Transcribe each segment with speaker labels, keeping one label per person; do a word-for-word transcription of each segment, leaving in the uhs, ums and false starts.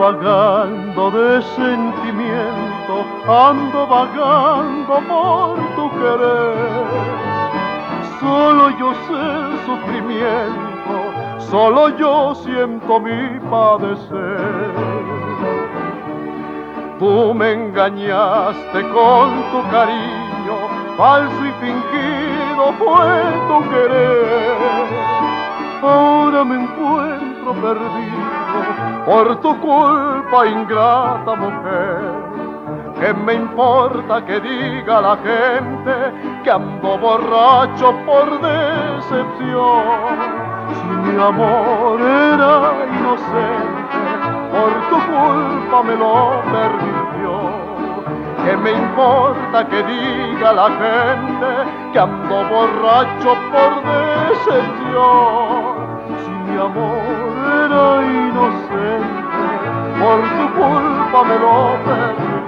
Speaker 1: vagando de sentimiento, ando vagando por tu querer. Solo yo sé el sufrimiento, solo yo siento mi padecer. Tú me engañaste con tu cariño, falso y fingido fue tu querer. Ahora me encuentro perdido por tu culpa, ingrata mujer. ¿Qué me importa que diga la gente que ando borracho por decepción? Si mi amor era inocente, por tu culpa me lo pervirtió. ¿Qué me importa que diga la gente que ando borracho por decepción? Si mi amor era inocente, por tu culpa me lo pervirtió.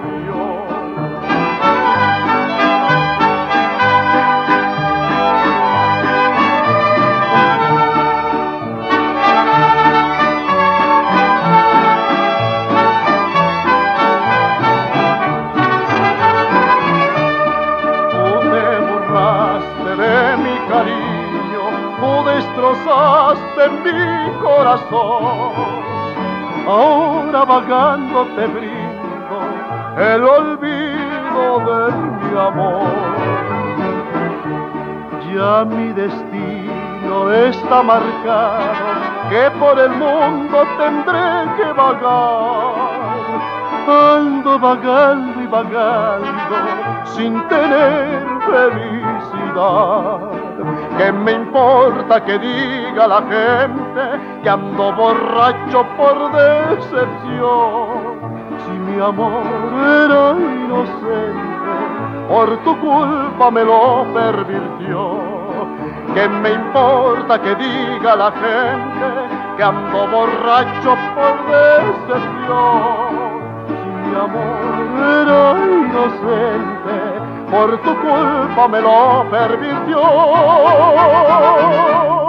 Speaker 1: Tú destrozaste mi corazón, ahora vagando te brindo el olvido de mi amor. Ya mi destino está marcado, que por el mundo tendré que vagar. Ando vagando y vagando sin tener felicidad. ¿Qué me importa que diga la gente que ando borracho por decepción? Si mi amor era inocente, por tu culpa me lo pervirtió. ¿Qué me importa que diga la gente que ando borracho por decepción? Si mi amor era inocente, por tu culpa me lo pervirtió.